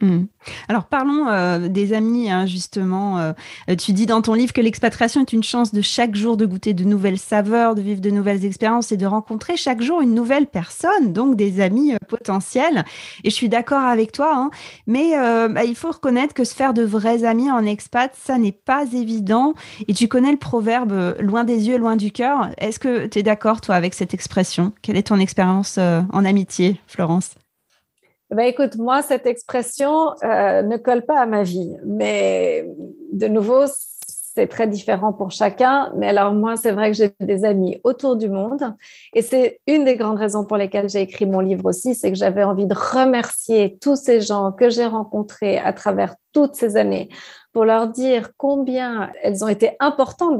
Mmh. Alors parlons des amis, hein, justement. Tu dis dans ton livre que l'expatriation est une chance de chaque jour de goûter de nouvelles saveurs, de vivre de nouvelles expériences et de rencontrer chaque jour une nouvelle personne, donc des amis potentiels. Et je suis d'accord avec toi, hein, mais il faut reconnaître que se faire de vrais amis en expat, ça n'est pas évident. Et tu connais le proverbe loin des yeux, loin du cœur. Est-ce que tu es d'accord, toi, avec cette expression? Quelle est ton expérience en amitié, Florence? Ben, écoute, moi, cette expression ne colle pas à ma vie, mais de nouveau, c'est très différent pour chacun. Mais alors, moi, c'est vrai que j'ai des amis autour du monde et c'est une des grandes raisons pour lesquelles j'ai écrit mon livre aussi, c'est que j'avais envie de remercier tous ces gens que j'ai rencontrés à travers toutes ces années pour leur dire combien elles ont été importantes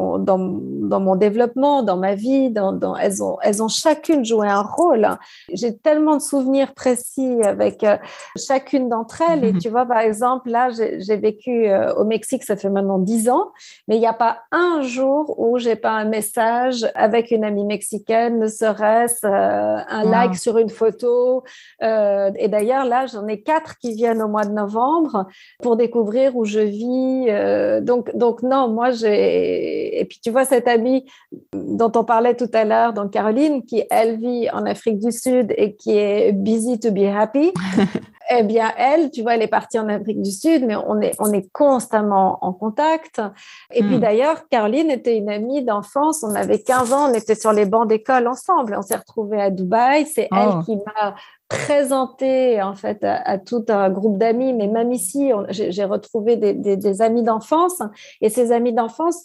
dans mon développement, dans ma vie, elles ont chacune joué un rôle. J'ai tellement de souvenirs précis avec chacune d'entre elles. Et tu vois, par exemple, là, j'ai vécu au Mexique, ça fait maintenant 10 ans, mais il n'y a pas un jour où j'ai pas un message avec une amie mexicaine, ne serait-ce un like sur une photo. Et d'ailleurs, là, j'en ai 4 qui viennent au mois de novembre pour découvrir où je vis. Donc non, moi, et puis, tu vois, cette amie dont on parlait tout à l'heure, donc Caroline, qui, elle, vit en Afrique du Sud et qui est busy to be happy, eh bien, elle, tu vois, elle est partie en Afrique du Sud, mais on est constamment en contact. Et puis d'ailleurs, Caroline était une amie d'enfance. On avait 15 ans, on était sur les bancs d'école ensemble. On s'est retrouvés à Dubaï. C'est elle qui m'a présentée en fait à tout un groupe d'amis. Mais même ici, j'ai retrouvé des amis d'enfance. Et ces amis d'enfance,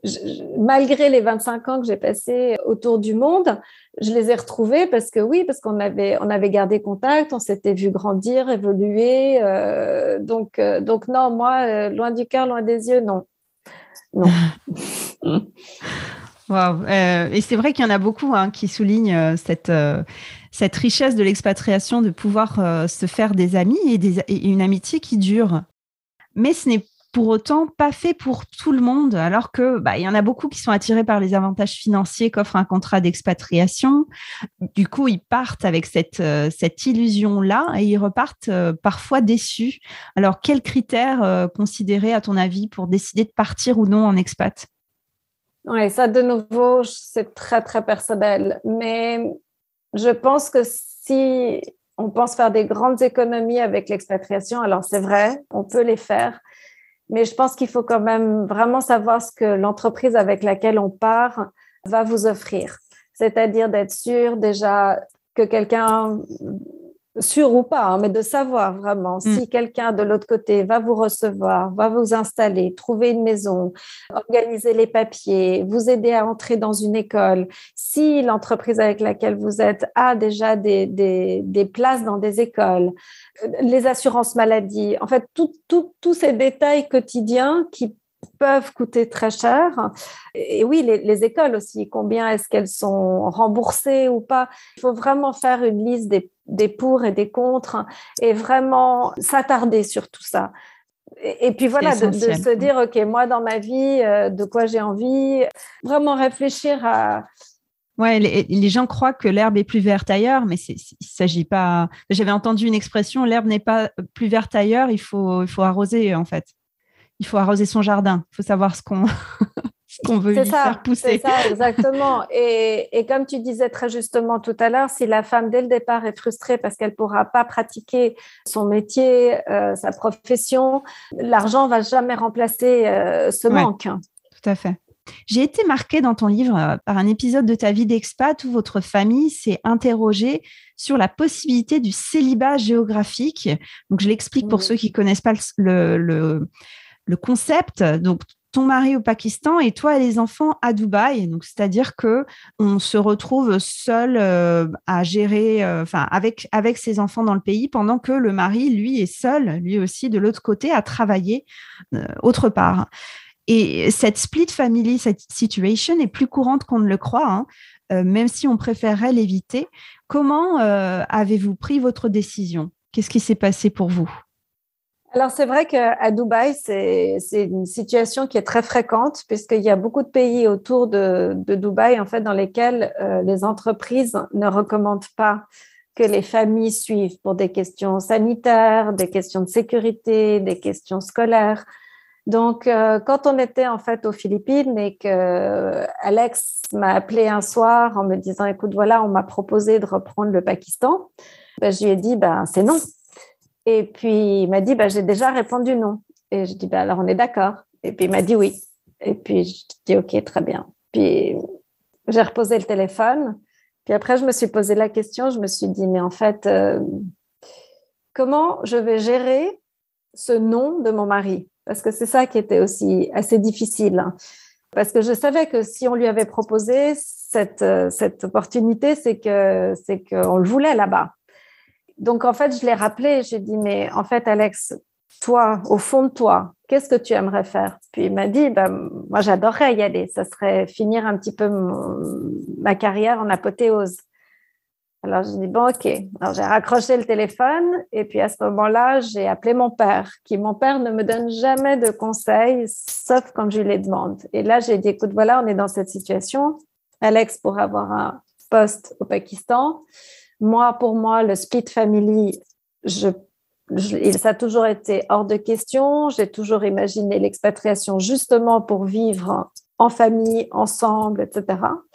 malgré les 25 ans que j'ai passés autour du monde, je les ai retrouvés parce qu'on avait gardé contact, on s'était vu grandir, évoluer. Donc non, moi, loin du cœur, loin des yeux, non. Wow. Et c'est vrai qu'il y en a beaucoup, hein, qui soulignent cette richesse de l'expatriation, de pouvoir se faire des amis et une amitié qui dure. Mais ce n'est pour autant pas fait pour tout le monde, alors que il y en a beaucoup qui sont attirés par les avantages financiers qu'offre un contrat d'expatriation. Du coup, ils partent avec cette illusion-là et ils repartent parfois déçus. Alors, quels critères considérer, à ton avis, pour décider de partir ou non en expat? Oui, ça, de nouveau, c'est très, très personnel. Mais je pense que si on pense faire des grandes économies avec l'expatriation, alors c'est vrai, on peut les faire. Mais je pense qu'il faut quand même vraiment savoir ce que l'entreprise avec laquelle on part va vous offrir. C'est-à-dire d'être sûr déjà que quelqu'un, sûr ou pas, hein, mais de savoir vraiment si quelqu'un de l'autre côté va vous recevoir, va vous installer, trouver une maison, organiser les papiers, vous aider à entrer dans une école, si l'entreprise avec laquelle vous êtes a déjà des places dans des écoles, les assurances maladie, en fait, tous ces détails quotidiens qui peuvent coûter très cher. Et oui, les écoles aussi, combien est-ce qu'elles sont remboursées ou pas? Il faut vraiment faire une liste des pour et des contre et vraiment s'attarder sur tout ça. Et puis voilà, de se dire, OK, moi dans ma vie, de quoi j'ai envie, vraiment réfléchir à… Ouais, les gens croient que l'herbe est plus verte ailleurs, mais il s'agit pas… J'avais entendu une expression, l'herbe n'est pas plus verte ailleurs, il faut arroser en fait. Il faut arroser son jardin, il faut savoir ce qu'on veut y faire pousser. C'est ça, exactement. Et comme tu disais très justement tout à l'heure, si la femme, dès le départ, est frustrée parce qu'elle ne pourra pas pratiquer son métier, sa profession, l'argent ne va jamais remplacer ce manque. Tout à fait. J'ai été marquée dans ton livre par un épisode de ta vie d'expat où votre famille s'est interrogée sur la possibilité du célibat géographique. Donc, je l'explique pour ceux qui ne connaissent pas le concept. Donc, ton mari au Pakistan et toi et les enfants à Dubaï. Donc, c'est-à-dire que on se retrouve seul à gérer, avec ses enfants dans le pays, pendant que le mari, lui, est seul, lui aussi, de l'autre côté, à travailler autre part. Et cette split family situation est plus courante qu'on ne le croit, hein, même si on préférerait l'éviter. Comment avez-vous pris votre décision? Qu'est-ce qui s'est passé pour vous? Alors, c'est vrai qu'à Dubaï, c'est une situation qui est très fréquente puisqu'il y a beaucoup de pays autour de Dubaï, en fait, dans lesquels les entreprises ne recommandent pas que les familles suivent pour des questions sanitaires, des questions de sécurité, des questions scolaires. Donc, quand on était en fait aux Philippines et que Alex m'a appelé un soir en me disant, écoute, voilà, on m'a proposé de reprendre le Pakistan, ben, je lui ai dit, ben, c'est non. Et puis, il m'a dit, ben, j'ai déjà répondu non. Et je dis, ben, alors on est d'accord. Et puis, il m'a dit oui. Et puis, je dis, OK, très bien. Puis, j'ai reposé le téléphone. Puis après, je me suis posé la question. Je me suis dit, mais en fait, comment je vais gérer ce non de mon mari? Parce que c'est ça qui était aussi assez difficile. Hein. Parce que je savais que si on lui avait proposé cette opportunité, c'est qu'on le voulait là-bas. Donc, en fait, je l'ai rappelé. J'ai dit, mais en fait, Alex, toi, au fond de toi, qu'est-ce que tu aimerais faire? Puis il m'a dit, ben, moi, j'adorerais y aller. Ça serait finir un petit peu ma carrière en apothéose. Alors, j'ai dit, bon, OK. Alors, j'ai raccroché le téléphone et puis à ce moment-là, j'ai appelé mon père, mon père ne me donne jamais de conseils, sauf quand je lui les demande. Et là, j'ai dit, écoute, voilà, on est dans cette situation. Alex pourrait avoir un poste au Pakistan. Moi, pour moi, le split family, ça a toujours été hors de question. J'ai toujours imaginé l'expatriation justement pour vivre en famille, ensemble, etc.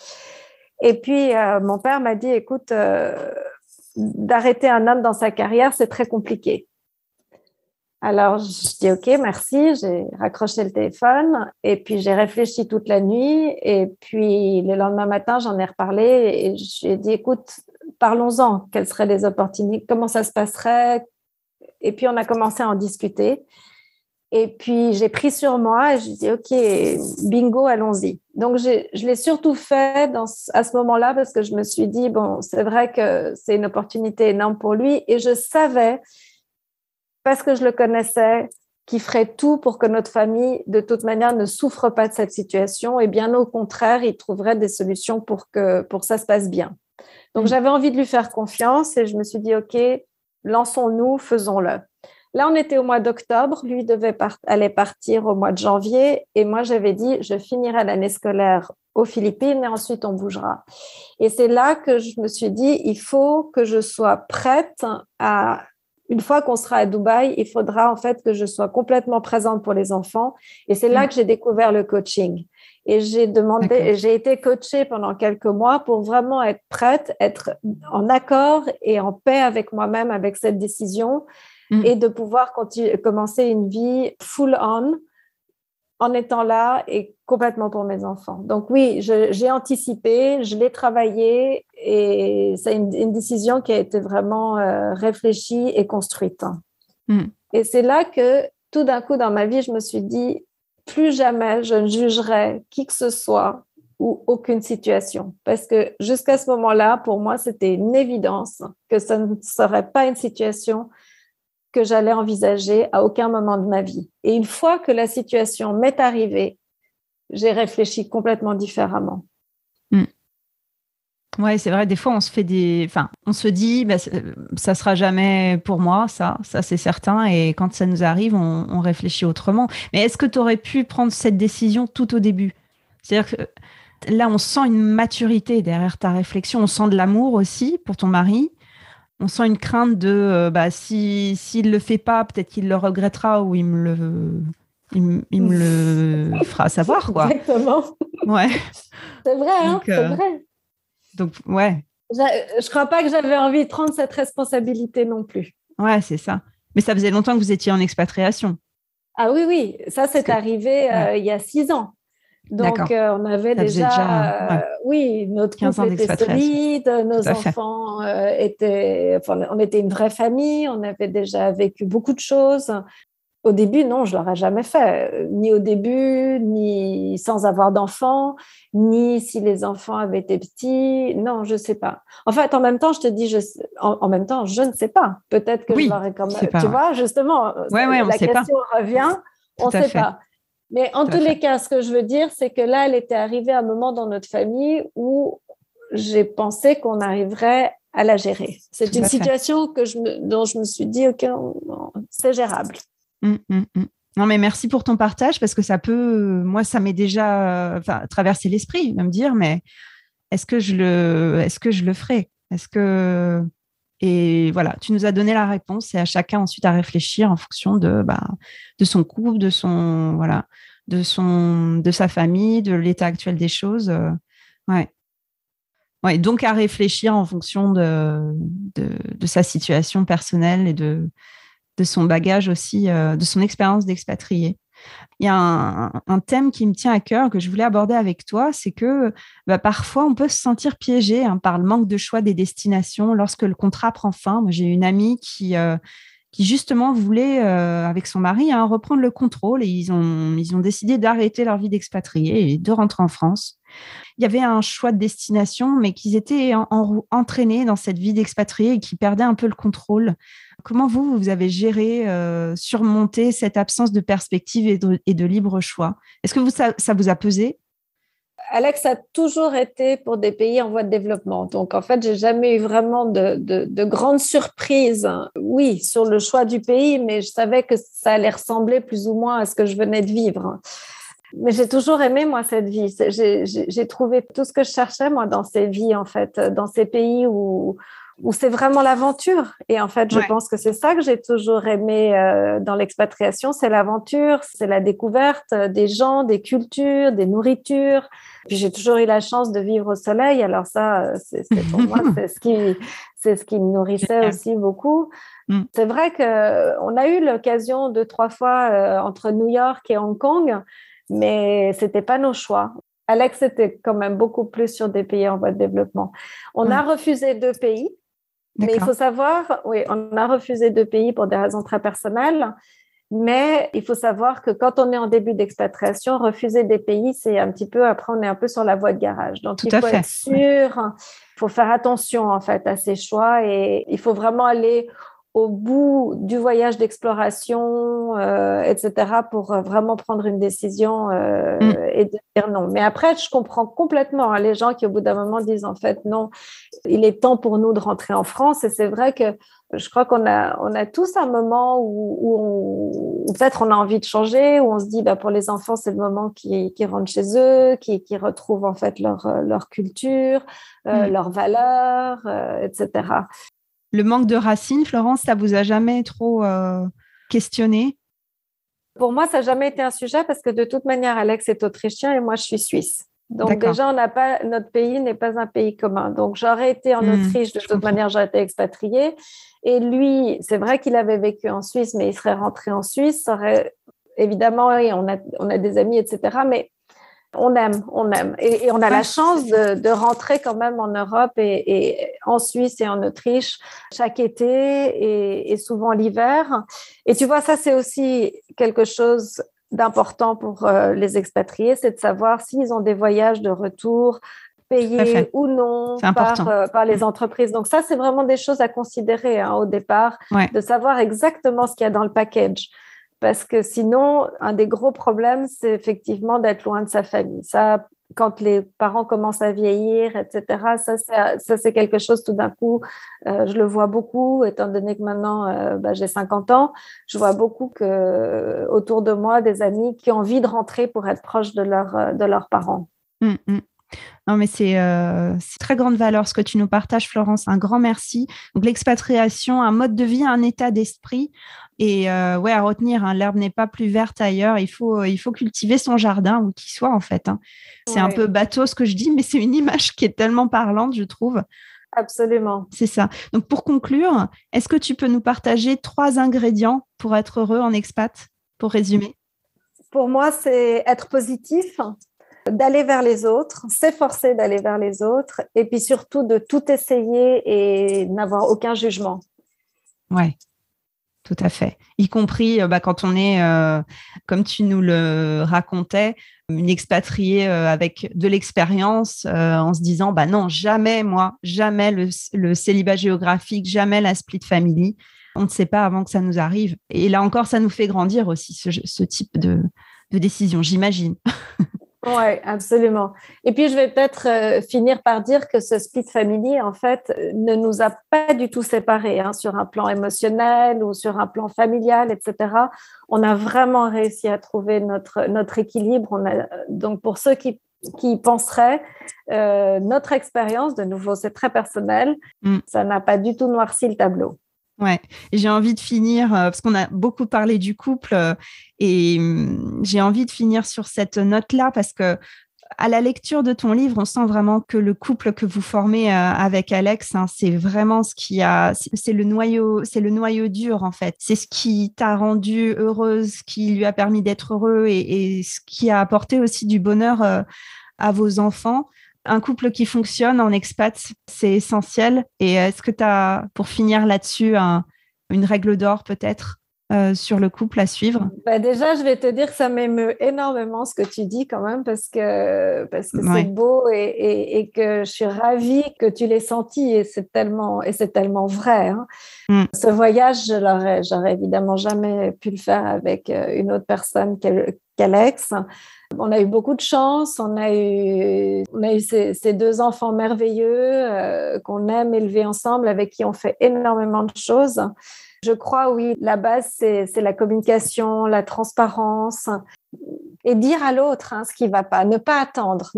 Et puis, mon père m'a dit, écoute, d'arrêter un homme dans sa carrière, c'est très compliqué. Alors, je dis, OK, merci. J'ai raccroché le téléphone et puis j'ai réfléchi toute la nuit. Et puis, le lendemain matin, j'en ai reparlé et j'ai dit, écoute, parlons-en. Quelles seraient les opportunités? Comment ça se passerait? Et puis, on a commencé à en discuter. Et puis, j'ai pris sur moi et je dis, OK, bingo, allons-y. Donc, je l'ai surtout fait à ce moment-là parce que je me suis dit, bon, c'est vrai que c'est une opportunité énorme pour lui. Et je savais, parce que je le connaissais, qu'il ferait tout pour que notre famille, de toute manière, ne souffre pas de cette situation. Et bien au contraire, il trouverait des solutions pour que ça se passe bien. Donc, j'avais envie de lui faire confiance et je me suis dit, OK, lançons-nous, faisons-le. Là, on était au mois d'octobre. Lui allait partir au mois de janvier. Et moi, j'avais dit, je finirai l'année scolaire aux Philippines et ensuite, on bougera. Et c'est là que je me suis dit, il faut que je sois prête une fois qu'on sera à Dubaï, il faudra en fait que je sois complètement présente pour les enfants. Et c'est là que j'ai découvert le coaching. Et j'ai été coachée pendant quelques mois pour vraiment être prête, être en accord et en paix avec moi-même, avec cette décision. Et de pouvoir commencer une vie full on en étant là et complètement pour mes enfants. Donc oui, j'ai anticipé, je l'ai travaillé et c'est une décision qui a été vraiment réfléchie et construite. Et c'est là que tout d'un coup dans ma vie, je me suis dit, plus jamais je ne jugerai qui que ce soit ou aucune situation. Parce que jusqu'à ce moment-là, pour moi, c'était une évidence que ça ne serait pas une situation que j'allais envisager à aucun moment de ma vie. Et une fois que la situation m'est arrivée, j'ai réfléchi complètement différemment. Ouais, c'est vrai, des fois, on se dit, ça sera jamais pour moi, ça c'est certain. Et quand ça nous arrive, on réfléchit autrement. Mais est-ce que tu aurais pu prendre cette décision tout au début? C'est-à-dire que là, on sent une maturité derrière ta réflexion, on sent de l'amour aussi pour ton mari. On sent une crainte de s'il le fait pas, peut-être qu'il le regrettera ou il me le fera savoir, quoi. Exactement. Ouais. C'est vrai, hein, c'est vrai. Donc, ouais. Je crois pas que j'avais envie de prendre cette responsabilité non plus. Ouais, c'est ça. Mais ça faisait longtemps que vous étiez en expatriation. Ah oui, ça c'est arrivé il y a 6 ans. Donc, on avait déjà notre couple était solide, nos enfants on était une vraie famille, on avait déjà vécu beaucoup de choses. Au début, non, je ne l'aurais jamais fait, ni au début, ni sans avoir d'enfants, ni si les enfants avaient été petits. Non, je ne sais pas. En fait, en même temps, je te dis, en même temps, je ne sais pas. Peut-être que je l'aurais quand même. Tu vois, justement, la question revient, on ne sait pas. Mais en tous les cas, ce que je veux dire, c'est que là, elle était arrivée à un moment dans notre famille où j'ai pensé qu'on arriverait à la gérer. C'est une situation dont je me suis dit, OK, c'est gérable. Non, mais merci pour ton partage parce que ça m'est déjà traversé l'esprit de me dire, mais est-ce que je le ferai? Est-ce que Et voilà, tu nous as donné la réponse et à chacun ensuite à réfléchir en fonction de son couple, de sa famille, de l'état actuel des choses. Ouais. Ouais, donc à réfléchir en fonction de sa situation personnelle et de son bagage aussi, de son expérience d'expatrié. Il y a un thème qui me tient à cœur que je voulais aborder avec toi, c'est que parfois on peut se sentir piégé par le manque de choix des destinations lorsque le contrat prend fin. Moi, j'ai une amie qui justement voulait, avec son mari, reprendre le contrôle et ils ont décidé d'arrêter leur vie d'expatrié et de rentrer en France. Il y avait un choix de destination, mais qu'ils étaient entraînés dans cette vie d'expatrié et qui perdaient un peu le contrôle. Comment vous avez géré, surmonté cette absence de perspective et de libre choix? Est-ce que ça vous a pesé? Alex a toujours été pour des pays en voie de développement. Donc, en fait, j'ai jamais eu vraiment de grandes surprises. Oui, sur le choix du pays, mais je savais que ça allait ressembler plus ou moins à ce que je venais de vivre. Mais j'ai toujours aimé, moi, cette vie. J'ai trouvé tout ce que je cherchais, moi, dans ces vies, en fait, dans ces pays où c'est vraiment l'aventure. Et en fait, je pense que c'est ça que j'ai toujours aimé dans l'expatriation, c'est l'aventure, c'est la découverte des gens, des cultures, des nourritures. Puis j'ai toujours eu la chance de vivre au soleil. Alors ça, pour moi, c'est ce qui me nourrissait aussi beaucoup. C'est vrai qu'on a eu l'occasion 2-3 fois entre New York et Hong Kong, mais c'était pas nos choix. Alex était quand même beaucoup plus sur des pays en voie de développement. On a refusé 2 pays, mais il faut savoir, oui, on a refusé 2 pays pour des raisons très personnelles, mais il faut savoir que quand on est en début d'expatriation, refuser des pays, c'est un petit peu, après on est un peu sur la voie de garage. Donc il faut être sûr, il faut faire attention en fait à ses choix et il faut vraiment aller au bout du voyage d'exploration, etc., pour vraiment prendre une décision et de dire non. Mais après, je comprends complètement les gens qui, au bout d'un moment, disent en fait non, il est temps pour nous de rentrer en France. Et c'est vrai que je crois qu'on a tous un moment où peut-être on a envie de changer, où on se dit pour les enfants, c'est le moment qu'ils rentrent chez eux, qu'ils retrouvent en fait leur culture, leurs valeurs, etc. Le manque de racines, Florence, ça vous a jamais trop questionné? Pour moi, ça n'a jamais été un sujet parce que de toute manière, Alex est autrichien et moi, je suis suisse. Donc déjà, notre pays n'est pas un pays commun. Donc j'aurais été en Autriche, de toute manière, j'aurais été expatriée. Et lui, c'est vrai qu'il avait vécu en Suisse, mais il serait rentré en Suisse. Ça aurait, évidemment, oui, on a des amis, etc. Mais on aime. Et on a la chance de rentrer quand même en Europe et en Suisse et en Autriche chaque été et souvent l'hiver. Et tu vois, ça, c'est aussi quelque chose d'important pour les expatriés, c'est de savoir s'ils ont des voyages de retour payés ou non par les entreprises. Donc ça, c'est vraiment des choses à considérer au départ, de savoir exactement ce qu'il y a dans le package. Parce que sinon, un des gros problèmes, c'est effectivement d'être loin de sa famille. Ça, quand les parents commencent à vieillir, etc., ça c'est quelque chose, tout d'un coup, je le vois beaucoup, étant donné que maintenant, j'ai 50 ans, je vois beaucoup autour de moi des amis qui ont envie de rentrer pour être proches de leurs parents. Non, mais c'est très grande valeur ce que tu nous partages, Florence. Un grand merci. Donc, l'expatriation, un mode de vie, un état d'esprit. Et à retenir, l'herbe n'est pas plus verte ailleurs. Il faut cultiver son jardin, où qu'il soit, en fait. C'est un peu bateau ce que je dis, mais c'est une image qui est tellement parlante, je trouve. Absolument. C'est ça. Donc, pour conclure, est-ce que tu peux nous partager 3 ingrédients pour être heureux en expat, pour résumer? Pour moi, c'est être positif, d'aller vers les autres, s'efforcer d'aller vers les autres, et puis surtout de tout essayer et n'avoir aucun jugement. Ouais, tout à fait. Y compris quand on est, comme tu nous le racontais, une expatriée avec de l'expérience, en se disant, non, jamais le célibat géographique, jamais la split family. On ne sait pas avant que ça nous arrive. Et là encore, ça nous fait grandir aussi, ce type de décision, j'imagine. Oui, absolument. Et puis, je vais peut-être finir par dire que ce split family, en fait, ne nous a pas du tout séparés sur un plan émotionnel ou sur un plan familial, etc. On a vraiment réussi à trouver notre équilibre. Donc, pour ceux qui qui penseraient notre expérience, de nouveau, c'est très personnel, ça n'a pas du tout noirci le tableau. Ouais, et j'ai envie de finir, parce qu'on a beaucoup parlé du couple, et j'ai envie de finir sur cette note-là, parce que à la lecture de ton livre, on sent vraiment que le couple que vous formez avec Alex, c'est vraiment c'est le noyau dur en fait. C'est ce qui t'a rendue heureuse, qui lui a permis d'être heureux et ce qui a apporté aussi du bonheur à vos enfants. Un couple qui fonctionne en expat, c'est essentiel. Et est-ce que tu as, pour finir là-dessus, une règle d'or peut-être sur le couple à suivre? Déjà, je vais te dire que ça m'émeut énormément ce que tu dis quand même parce que c'est beau et que je suis ravie que tu l'aies senti et c'est tellement vrai. Hein. Ce voyage, j'aurais évidemment jamais pu le faire avec une autre personne qu'Alex. On a eu beaucoup de chance, on a eu ces deux enfants merveilleux qu'on aime élever ensemble, avec qui on fait énormément de choses. Je crois, oui, la base, c'est la communication, la transparence et dire à l'autre ce qui ne va pas, ne pas attendre.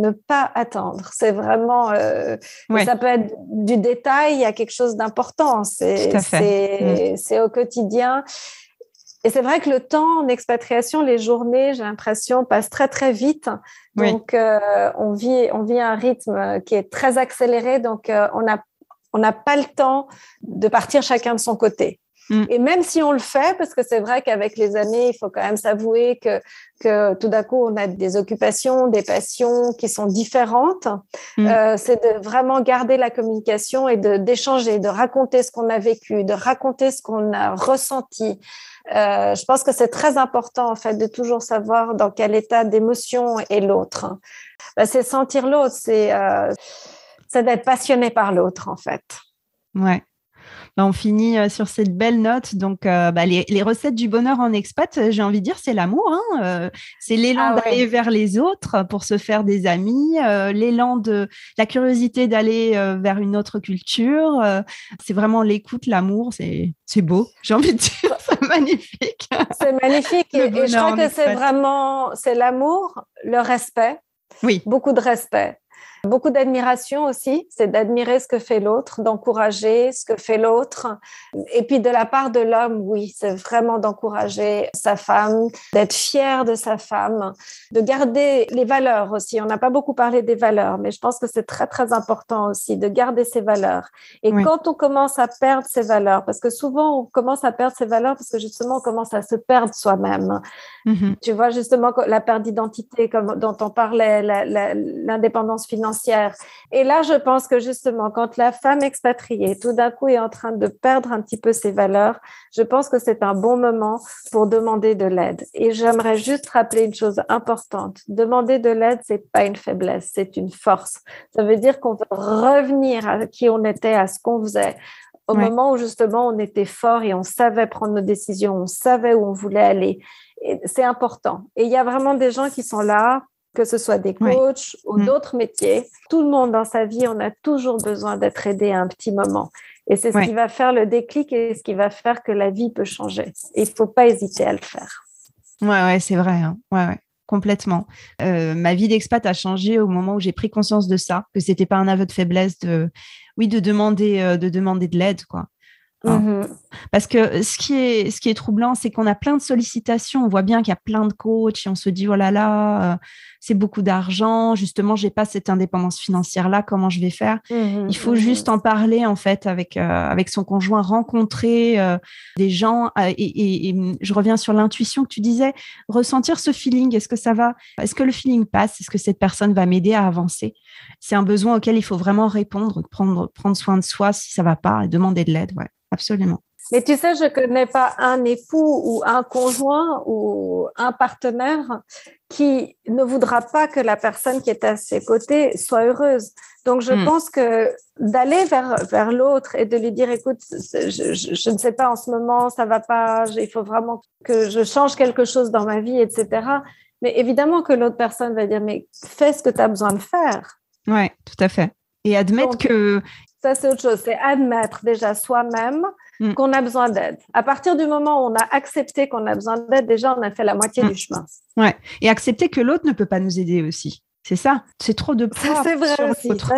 C'est vraiment, ça peut être du détail à quelque chose d'important. C'est au quotidien. Et c'est vrai que le temps en expatriation, les journées, j'ai l'impression, passent très, très vite. Donc, on vit un rythme qui est très accéléré. Donc, on n'a pas le temps de partir chacun de son côté. Et même si on le fait, parce que c'est vrai qu'avec les années, il faut quand même s'avouer que tout d'un coup, on a des occupations, des passions qui sont différentes. C'est de vraiment garder la communication et d'échanger, de raconter ce qu'on a vécu, de raconter ce qu'on a ressenti. Je pense que c'est très important, en fait, de toujours savoir dans quel état d'émotion est l'autre. C'est sentir l'autre, c'est d'être passionné par l'autre, en fait. Ouais. On finit sur cette belle note. Donc, les recettes du bonheur en expat, j'ai envie de dire, c'est l'amour. C'est l'élan d'aller vers les autres pour se faire des amis, l'élan de la curiosité d'aller vers une autre culture. C'est vraiment l'écoute, l'amour. C'est beau, j'ai envie de dire. C'est magnifique. C'est magnifique. Et je crois que c'est l'amour, le respect. Oui. Beaucoup de respect. Beaucoup d'admiration aussi, c'est d'admirer ce que fait l'autre, d'encourager ce que fait l'autre. Et puis de la part de l'homme, oui, c'est vraiment d'encourager sa femme, d'être fier de sa femme, de garder les valeurs aussi. On n'a pas beaucoup parlé des valeurs, mais je pense que c'est très, très important aussi de garder ses valeurs. Et quand on commence à perdre ses valeurs, parce que souvent on commence à perdre ses valeurs parce que justement on commence à se perdre soi-même. Tu vois, justement, la perte d'identité dont on parlait, l'indépendance financière. Et là, je pense que justement, quand la femme expatriée, tout d'un coup, est en train de perdre un petit peu ses valeurs, je pense que c'est un bon moment pour demander de l'aide. Et j'aimerais juste rappeler une chose importante. Demander de l'aide, c'est pas une faiblesse, c'est une force. Ça veut dire qu'on veut revenir à qui on était, à ce qu'on faisait. Au moment où justement on était fort et on savait prendre nos décisions, on savait où on voulait aller. Et c'est important. Et il y a vraiment des gens qui sont là, que ce soit des coachs ou d'autres métiers. Tout le monde dans sa vie, on a toujours besoin d'être aidé à un petit moment. Et c'est ce qui va faire le déclic et ce qui va faire que la vie peut changer. Et il ne faut pas hésiter à le faire. Ouais, c'est vrai. Complètement. Ma vie d'expat a changé au moment où j'ai pris conscience de ça, que c'était pas un aveu de faiblesse de demander de l'aide, quoi. Parce que ce qui est troublant, c'est qu'on a plein de sollicitations. On voit bien qu'il y a plein de coachs et on se dit oh là là, c'est beaucoup d'argent. Justement, j'ai pas cette indépendance financière là. Comment je vais faire? Il faut juste en parler en fait avec son conjoint, rencontrer des gens et je reviens sur l'intuition que tu disais, ressentir ce feeling. Est-ce que ça va? Est-ce que le feeling passe? Est-ce que cette personne va m'aider à avancer? C'est un besoin auquel il faut vraiment répondre, prendre soin de soi si ça va pas et demander de l'aide. Ouais. Absolument. Mais tu sais, je ne connais pas un époux ou un conjoint ou un partenaire qui ne voudra pas que la personne qui est à ses côtés soit heureuse. Donc, je pense que d'aller vers l'autre et de lui dire, écoute, je ne sais pas en ce moment, ça ne va pas, il faut vraiment que je change quelque chose dans ma vie, etc. Mais évidemment que l'autre personne va dire, mais fais ce que tu as besoin de faire. Oui, tout à fait. Et admettre que... Ça, c'est autre chose. C'est admettre déjà soi-même qu'on a besoin d'aide. À partir du moment où on a accepté qu'on a besoin d'aide, déjà, on a fait la moitié du chemin. Ouais. Et accepter que l'autre ne peut pas nous aider aussi. C'est ça, c'est trop de poids. Ça, c'est vrai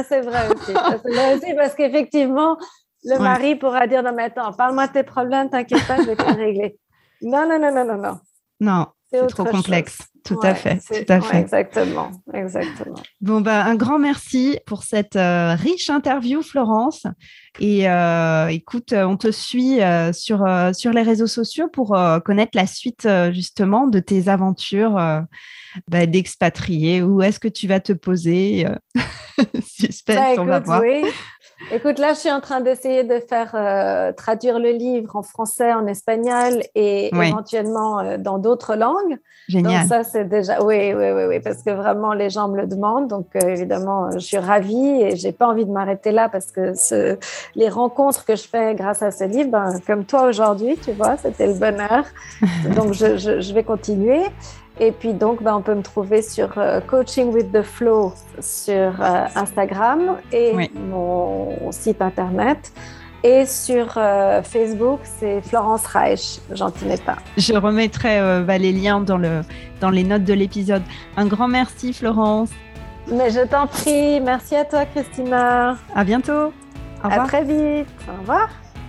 aussi, parce qu'effectivement, le mari pourra dire, non, mais attends, parle-moi de tes problèmes, t'inquiète pas, je vais te les régler. Non. Non, c'est trop complexe. Tout à fait. Exactement. Bon, un grand merci pour cette riche interview, Florence. Et écoute, on te suit sur les réseaux sociaux pour connaître la suite justement de tes aventures d'expatrié. Où est-ce que tu vas te poser Suspense, on va voir. Oui. Écoute, là, je suis en train d'essayer de faire traduire le livre en français, en espagnol et éventuellement dans d'autres langues. Génial. Donc ça, c'est déjà... Oui, parce que vraiment, les gens me le demandent. Donc, évidemment, je suis ravie et je n'ai pas envie de m'arrêter là parce que les rencontres que je fais grâce à ce livre, comme toi aujourd'hui, tu vois, c'était le bonheur. Donc, je vais continuer. Et puis donc, on peut me trouver sur Coaching with the Flow sur Instagram et mon site internet. Et sur Facebook, c'est Florence Reich, Jantinetta. Je remettrai les liens dans les notes de l'épisode. Un grand merci, Florence. Mais je t'en prie. Merci à toi, Christina. À bientôt. Au revoir. À très vite. Au revoir.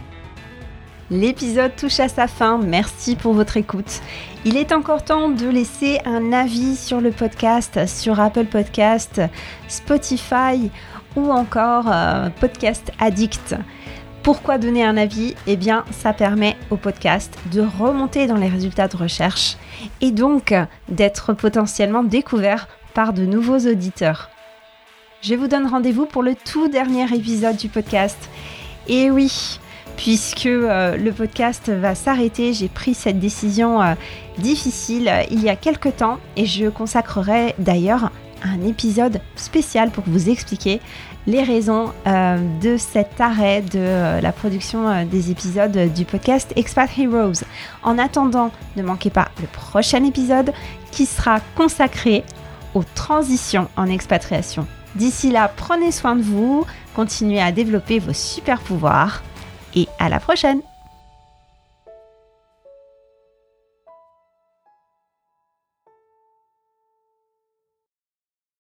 L'épisode touche à sa fin. Merci pour votre écoute. Il est encore temps de laisser un avis sur le podcast, sur Apple Podcast, Spotify ou encore Podcast Addict. Pourquoi donner un avis ? Eh bien, ça permet au podcast de remonter dans les résultats de recherche et donc d'être potentiellement découvert par de nouveaux auditeurs. Je vous donne rendez-vous pour le tout dernier épisode du podcast. Et oui, puisque le podcast va s'arrêter, j'ai pris cette décision difficile il y a quelque temps et je consacrerai d'ailleurs un épisode spécial pour vous expliquer les raisons de cet arrêt de la production des épisodes du podcast Expat Heroes. En attendant, ne manquez pas le prochain épisode qui sera consacré aux transitions en expatriation. D'ici là, prenez soin de vous, continuez à développer vos super pouvoirs et à la prochaine!